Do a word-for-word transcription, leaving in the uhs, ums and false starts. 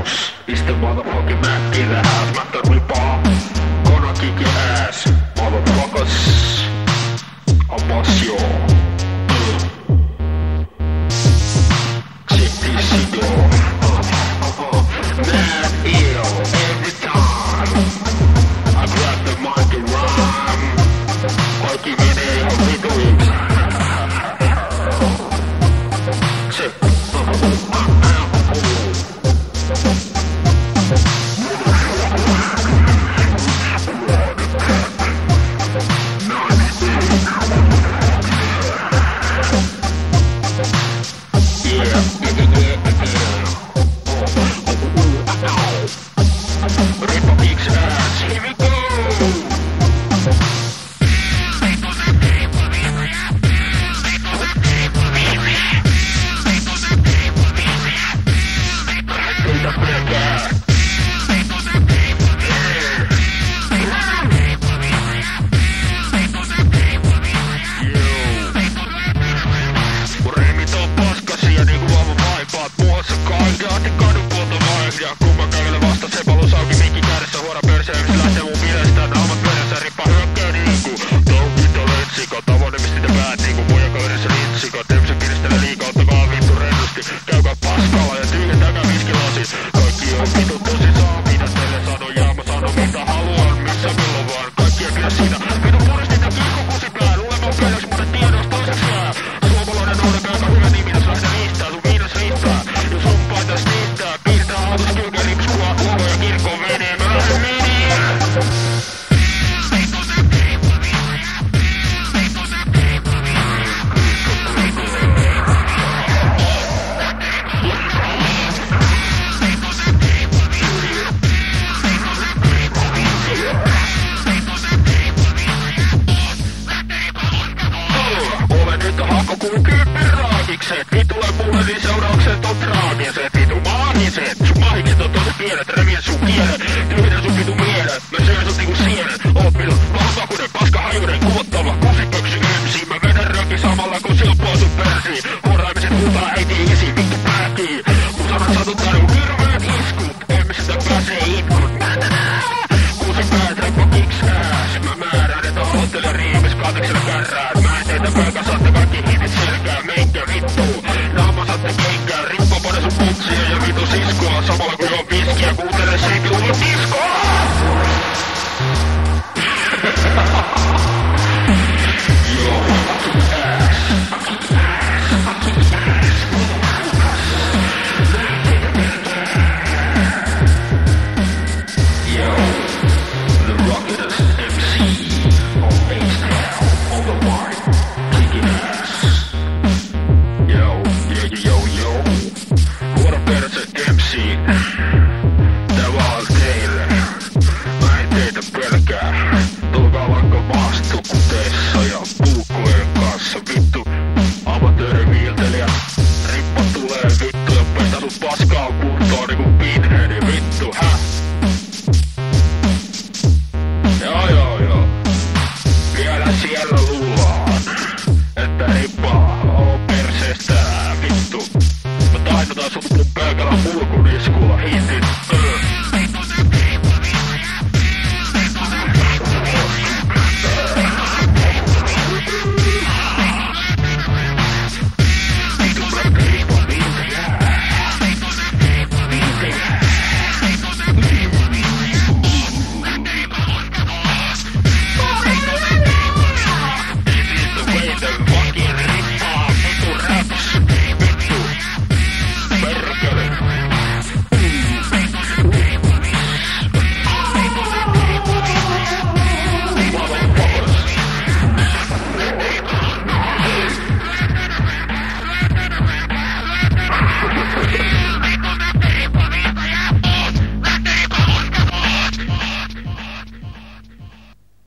house. It's the motherfucking Mac in the house. Mac the Ripper. Gonna kick your ass, motherfuckers. I'll bust your check this shit out. Mad ill every time I grab the mic and rhyme. I'll give it a little bit. Check. Vittu tulee mulle, niin seuraukset on traagiset. Vittu maagiset, sun mahikset on tosi pienet, revien sun kielet.